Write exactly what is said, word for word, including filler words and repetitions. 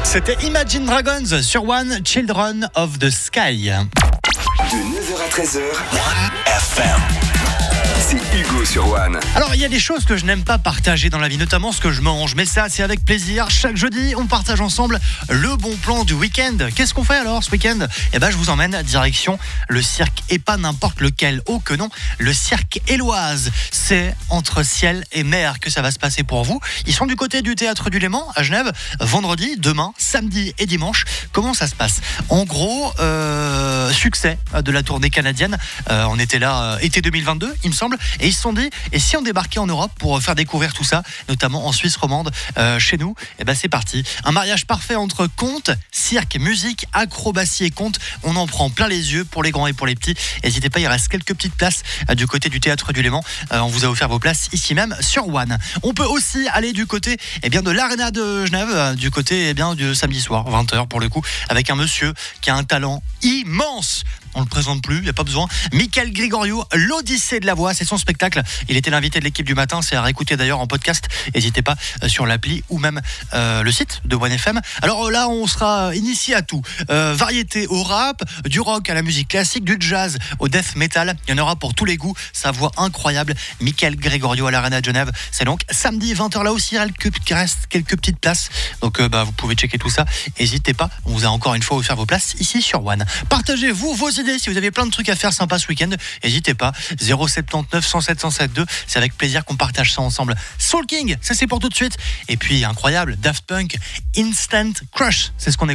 C'était Imagine Dragons sur One, Children of the Sky. De neuf heures à treize heures, One F M. C'est Hugo sur One. Alors, il y a des choses que je n'aime pas partager dans la vie, notamment ce que je mange. Mais ça, c'est avec plaisir. Chaque jeudi, on partage ensemble le bon plan du week-end. Qu'est-ce qu'on fait alors ce week-end ? Eh ben, je vous emmène direction le cirque, et pas n'importe lequel. Oh que non, le cirque Éloise. C'est entre ciel et mer que ça va se passer pour vous. Ils sont du côté du Théâtre du Léman à Genève, vendredi, demain, samedi et dimanche. Comment ça se passe ? En gros, euh, succès de la tournée canadienne. Euh, on était là euh, été deux mille vingt-deux, il me semble. Et ils se sont dit, et si on débarquait en Europe pour faire découvrir tout ça, notamment en Suisse romande, euh, chez nous, et ben c'est parti. Un mariage parfait entre conte, cirque, musique, acrobatie et conte. On en prend plein les yeux pour les grands et pour les petits. N'hésitez pas, il reste quelques petites places euh, du côté du Théâtre du Léman. Euh, on vous a offert vos places ici même sur One. On peut aussi aller du côté eh bien, de l'Arena de Genève, euh, du côté eh bien, du samedi soir, vingt heures pour le coup, avec un monsieur qui a un talent immense. On le présente plus, il n'y a pas besoin. Michael Gregorio, l'Odyssée de la voix, c'est son spectacle. Il était l'invité de l'équipe du matin, c'est à réécouter d'ailleurs en podcast. N'hésitez pas euh, sur l'appli ou même euh, le site de One F M. Alors là, on sera initié à tout. Euh, variété au rap, du rock à la musique classique, du jazz au death metal. Il y en aura pour tous les goûts. Sa voix incroyable. Michael Gregorio à l'Arena de Genève. C'est donc samedi vingt heures là aussi. Il reste quelques petites places. Donc euh, bah, vous pouvez checker tout ça. N'hésitez pas. On vous a encore une fois offert vos places ici sur One. Partagez-vous vos idées. Si vous avez plein de trucs à faire sympas ce week-end, n'hésitez pas. zéro sept neuf cent sept cent sept deux. C'est avec plaisir qu'on partage ça ensemble. Soul King, ça c'est pour tout de suite. Et puis incroyable, Daft Punk, Instant Crush, c'est ce qu'on écoute.